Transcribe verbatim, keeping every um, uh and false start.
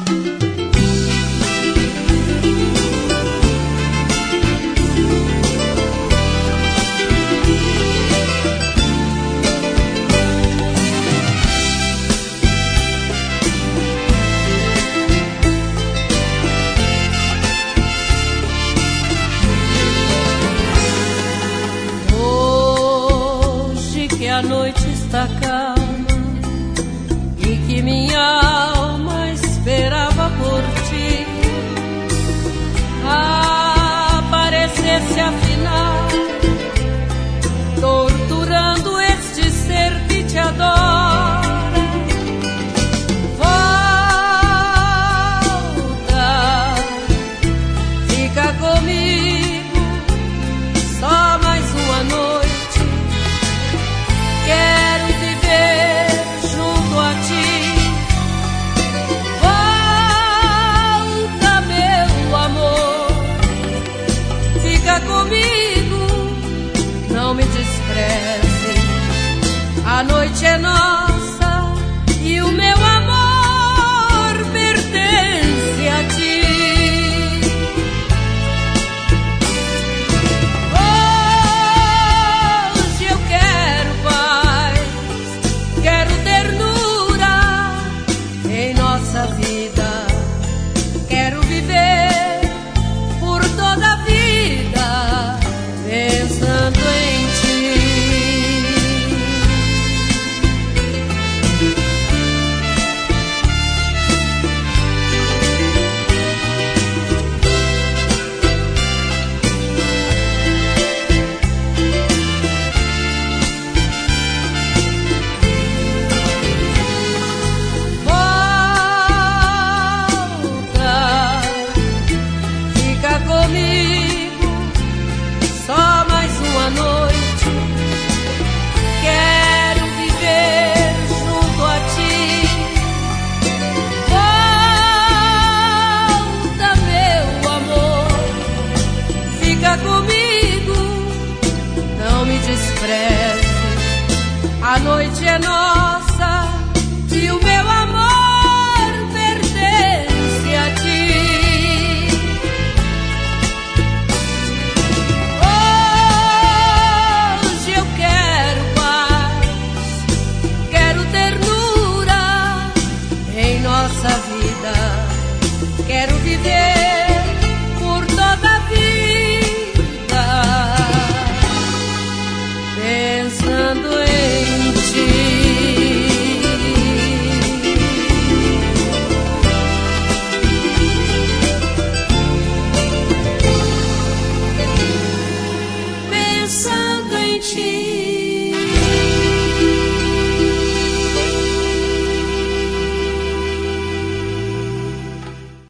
A noite está calma e que minha alma esperava por ti. Aparecesse afinal, torturando este ser que te adora. Volta, fica comigo, só mais uma noite. Quero viver junto a ti. Volta, meu amor, fica comigo, não me despreze. A noite é nossa e o meu amor pertence a ti. Vida, quero viver por toda a vida pensando em ti. Comigo, só mais uma noite. Quero viver junto a ti. Volta, meu amor, fica comigo, não me despreze. A noite é nossa e o meu amor pertence a ti. Nossa vida, quero viver por toda a vida pensando em ti. Pensando em ti.